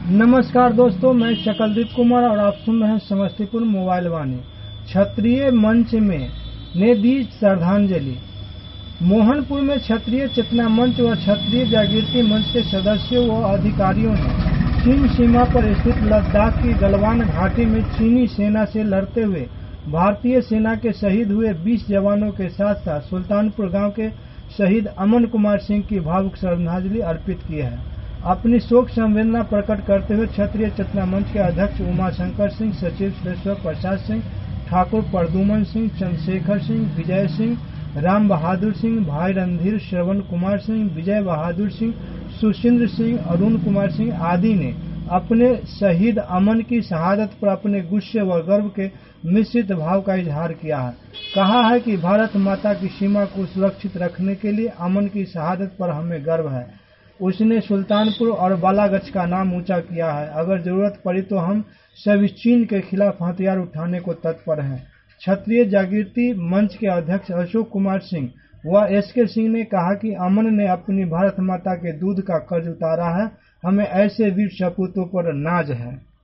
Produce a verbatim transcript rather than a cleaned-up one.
नमस्कार दोस्तों, मैं शकलदीप कुमार और आप सुन रहे हैं समस्तीपुर मोबाइल वाणी। क्षत्रिय मंच में ने दी श्रद्धांजलि। मोहनपुर में क्षत्रिय चेतना मंच व क्षत्रिय जागृति मंच के सदस्यों व अधिकारियों ने चीन सीमा पर स्थित लद्दाख की गलवान घाटी में चीनी सेना से लड़ते हुए भारतीय सेना के शहीद हुए बीस जवानों के साथ साथ सुल्तानपुर गांव के शहीद अमन कुमार सिंह की भावुक श्रद्धांजलि अर्पित की है। अपनी शोक संवेदना प्रकट करते हुए क्षत्रिय चेतना मंच के अध्यक्ष उमाशंकर सिंह, सचिव श्वेश्वर प्रसाद सिंह, ठाकुर प्रदुमन सिंह, चंद्रशेखर सिंह, विजय सिंह, राम बहादुर सिंह, भाई रणधीर, श्रवण कुमार सिंह, विजय बहादुर सिंह, सुशिंद्र सिंह, अरुण कुमार सिंह आदि ने अपने शहीद अमन की शहादत पर अपने गुस्से व गर्व के मिश्रित भाव का इजहार किया है। कहा है कि भारत माता की सीमा को सुरक्षित रखने के लिए अमन की शहादत पर हमें गर्व है। उसने सुल्तानपुर और बालागच्छ का नाम ऊंचा किया है। अगर जरूरत पड़ी तो हम सभी चीन के खिलाफ हथियार उठाने को तत्पर हैं। क्षत्रिय जागृति मंच के अध्यक्ष अशोक कुमार सिंह व एस के सिंह ने कहा कि अमन ने अपनी भारत माता के दूध का कर्ज उतारा है। हमें ऐसे वीर सपूतों पर नाज है।